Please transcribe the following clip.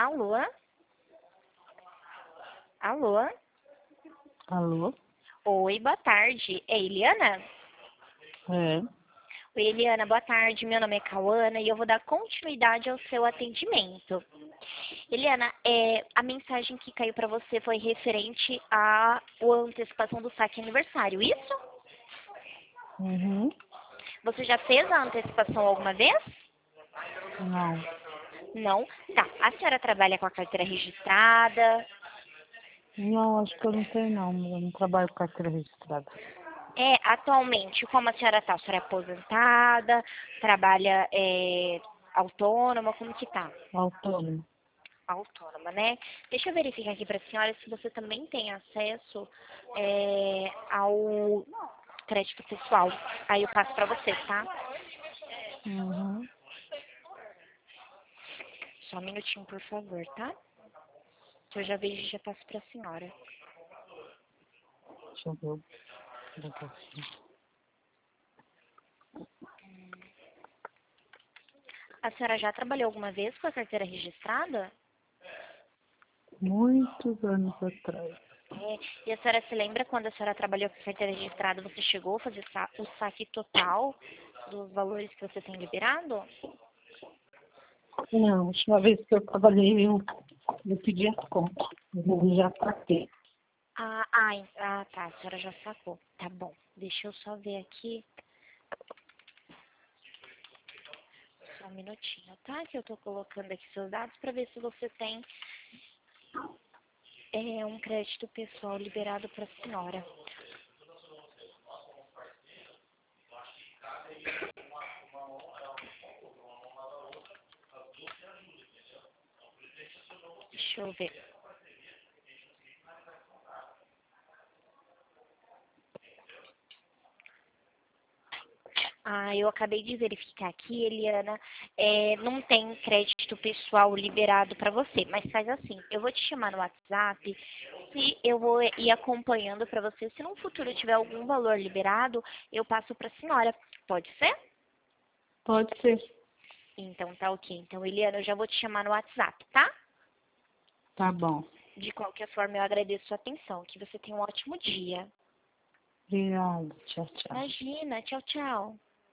Alô? Alô? Alô? Oi, boa tarde. É Eliana? É. Oi, Eliana, boa tarde. Meu nome é Cauana e eu vou dar continuidade ao seu atendimento. Eliana, a mensagem que caiu para você foi referente à antecipação do saque aniversário, isso? Uhum. Você já fez a antecipação alguma vez? Não. Não? Tá. A senhora trabalha com a carteira registrada? Não, acho que eu não tenho não. Eu não trabalho com carteira registrada. Atualmente, como a senhora está? A senhora é aposentada? Trabalha autônoma? Como que tá? Autônomo. Autônoma, né? Deixa eu verificar aqui para a senhora se você também tem acesso ao crédito pessoal. Aí eu passo para você, tá? Uhum. Só um minutinho, por favor, tá? Que eu já vejo e já passo para a senhora. Deixa eu ver. Daqui assim. A senhora já trabalhou alguma vez com a carteira registrada? Muitos anos atrás. E a senhora se lembra quando a senhora trabalhou com a carteira registrada, você chegou a fazer o saque total dos valores que você tem liberado? Não, a última vez que eu trabalhei, eu pedi a conta. Eu já saquei. Tá, a senhora já sacou. Tá bom, deixa eu só ver aqui. Só um minutinho, tá? Que eu tô colocando aqui seus dados para ver se você tem um crédito pessoal liberado para a senhora. Deixa eu ver. Eu acabei de verificar aqui, Eliana, não tem crédito pessoal liberado para você, mas faz assim, eu vou te chamar no WhatsApp e eu vou ir acompanhando para você. Se no futuro tiver algum valor liberado, eu passo para a senhora. Pode ser? Pode ser. Então tá ok. Então, Eliana, eu já vou te chamar no WhatsApp, tá? Tá bom. De qualquer forma, eu agradeço a sua atenção. Que você tenha um ótimo dia. Obrigada. Tchau, tchau. Imagina. Tchau, tchau.